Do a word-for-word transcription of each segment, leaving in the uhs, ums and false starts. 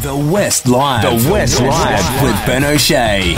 The West Live. The West Live with Ben O'Shea.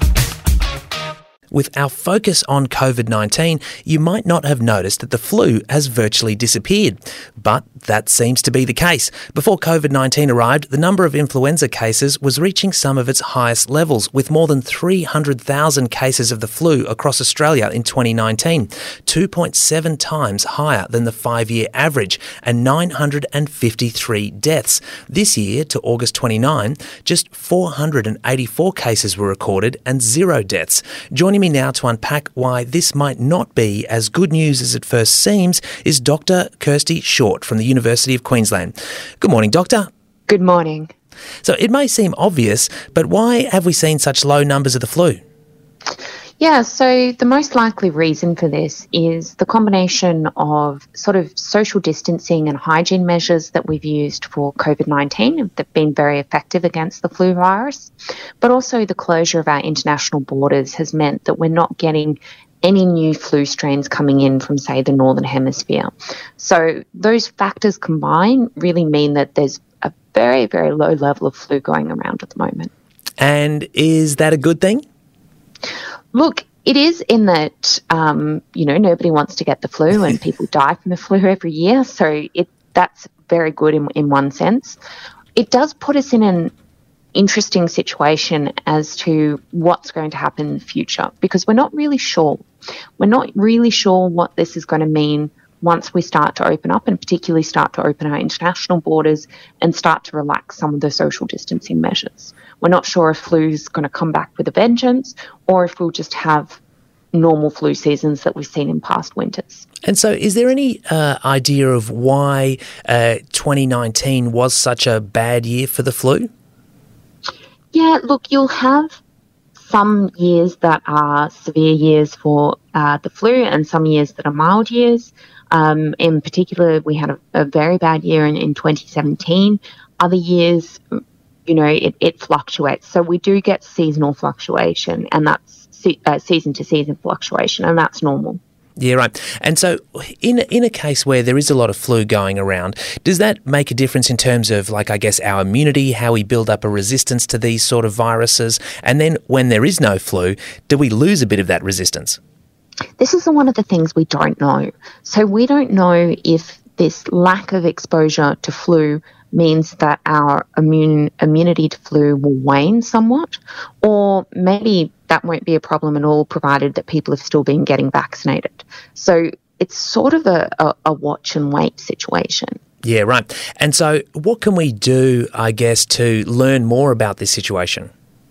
With our focus on COVID nineteen, you might not have noticed that the flu has virtually disappeared. But that seems to be the case. Before COVID nineteen arrived, the number of influenza cases was reaching some of its highest levels, with more than three hundred thousand cases of the flu across Australia in twenty nineteen, two point seven times higher than the five-year average, and nine hundred fifty-three deaths. This year, to August twenty-ninth, just four hundred eighty-four cases were recorded and zero deaths. Joining me now to unpack why this might not be as good news as it first seems is Doctor Kirsty Short from the University of Queensland. Good morning, Doctor. Good morning. So it may seem obvious, but why have we seen such low numbers of the flu? Yeah, so the most likely reason for this is the combination of sort of social distancing and hygiene measures that we've used for COVID nineteen that have been very effective against the flu virus, but also the closure of our international borders has meant that we're not getting any new flu strains coming in from, say, the Northern Hemisphere. So those factors combined really mean that there's a very, very low level of flu going around at the moment. And is that a good thing? Look, it is in that, um, you know, nobody wants to get the flu and people die from the flu every year. So it that's very good in, in one sense. It does put us in an interesting situation as to what's going to happen in the future because we're not really sure. We're not really sure what this is going to mean once we start to open up and particularly start to open our international borders and start to relax some of the social distancing measures. We're not sure if flu's going to come back with a vengeance or if we'll just have normal flu seasons that we've seen in past winters. And so is there any uh, idea of why uh, twenty nineteen was such a bad year for the flu? Yeah, look, you'll have some years that are severe years for uh, the flu and some years that are mild years. Um, in particular, we had a, a very bad year in, in twenty seventeen. Other years, you know, it, it fluctuates. So we do get seasonal fluctuation and that's se- uh, season to season fluctuation and that's normal. Yeah, right. And so in, in a case where there is a lot of flu going around, does that make a difference in terms of, like, I guess, our immunity, how we build up a resistance to these sort of viruses? And then when there is no flu, do we lose a bit of that resistance? This is one of the things we don't know. So we don't know if this lack of exposure to flu means that our immune immunity to flu will wane somewhat, or maybe that won't be a problem at all provided that people have still been getting vaccinated. So it's sort of a, a, a watch and wait situation. Yeah, right. And so what can we do, I guess, to learn more about this situation?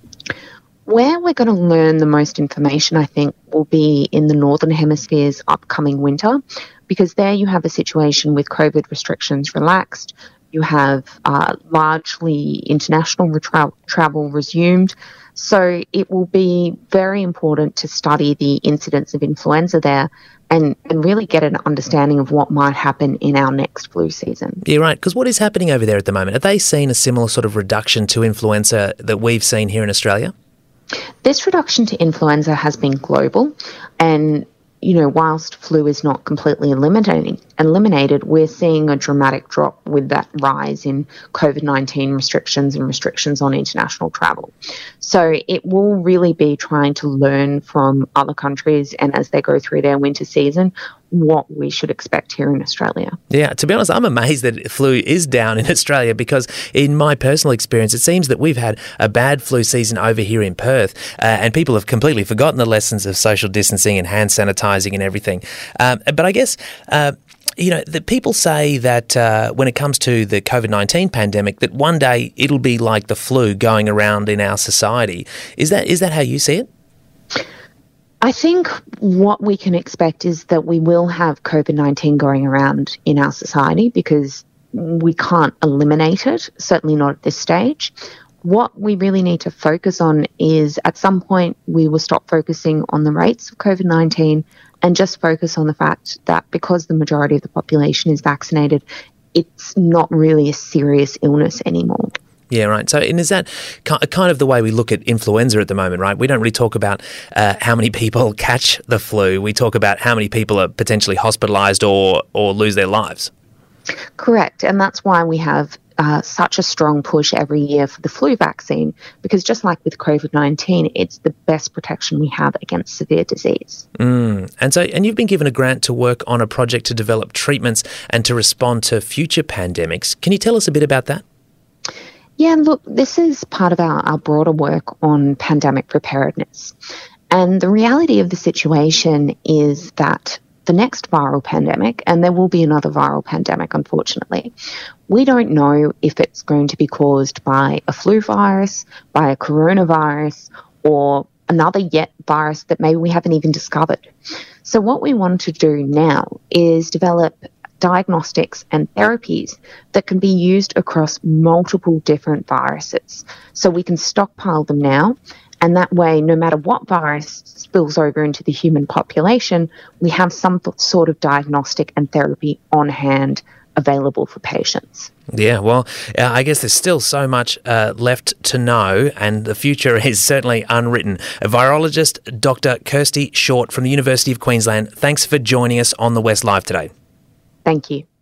Where we're going to learn the most information, I think, will be in the Northern Hemisphere's upcoming winter, because there you have a situation with COVID restrictions relaxed. You have uh, largely international retra- travel resumed. So it will be very important to study the incidence of influenza there and, and really get an understanding of what might happen in our next flu season. Yeah, right. Because what is happening over there at the moment? Have they seen a similar sort of reduction to influenza that we've seen here in Australia? This reduction to influenza has been global and, you know, whilst flu is not completely eliminating, eliminated, we're seeing a dramatic drop with that rise in COVID nineteen restrictions and restrictions on international travel. So it will really be trying to learn from other countries and as they go through their winter season, what we should expect here in Australia. Yeah, to be honest, I'm amazed that flu is down in Australia because in my personal experience, it seems that we've had a bad flu season over here in Perth uh, and people have completely forgotten the lessons of social distancing and hand sanitising and everything. Um, but I guess... Uh, You know, the people say that uh, when it comes to the COVID nineteen pandemic, that one day it'll be like the flu going around in our society. Is that is that how you see it? I think what we can expect is that we will have COVID nineteen going around in our society because we can't eliminate it, certainly not at this stage. What we really need to focus on is at some point we will stop focusing on the rates of COVID nineteen and just focus on the fact that because the majority of the population is vaccinated, it's not really a serious illness anymore. Yeah, right. So, and is that kind of the way we look at influenza at the moment, right? We don't really talk about uh, how many people catch the flu. We talk about how many people are potentially hospitalised or, or lose their lives. Correct. And that's why we have uh, such a strong push every year for the flu vaccine, because just like with COVID nineteen, it's the best protection we have against severe disease. Mm. And so, and you've been given a grant to work on a project to develop treatments and to respond to future pandemics. Can you tell us a bit about that? Yeah, look, this is part of our, our broader work on pandemic preparedness. And the reality of the situation is that the next viral pandemic, and there will be another viral pandemic, unfortunately, we don't know if it's going to be caused by a flu virus, by a coronavirus, or another yet virus that maybe we haven't even discovered. So what we want to do now is develop diagnostics and therapies that can be used across multiple different viruses. So we can stockpile them now, and that way, no matter what virus spills over into the human population, we have some sort of diagnostic and therapy on hand available for patients. Yeah, well, uh, I guess there's still so much uh, left to know, and the future is certainly unwritten. A virologist, Doctor Kirsty Short from the University of Queensland, thanks for joining us on The West Live today. Thank you.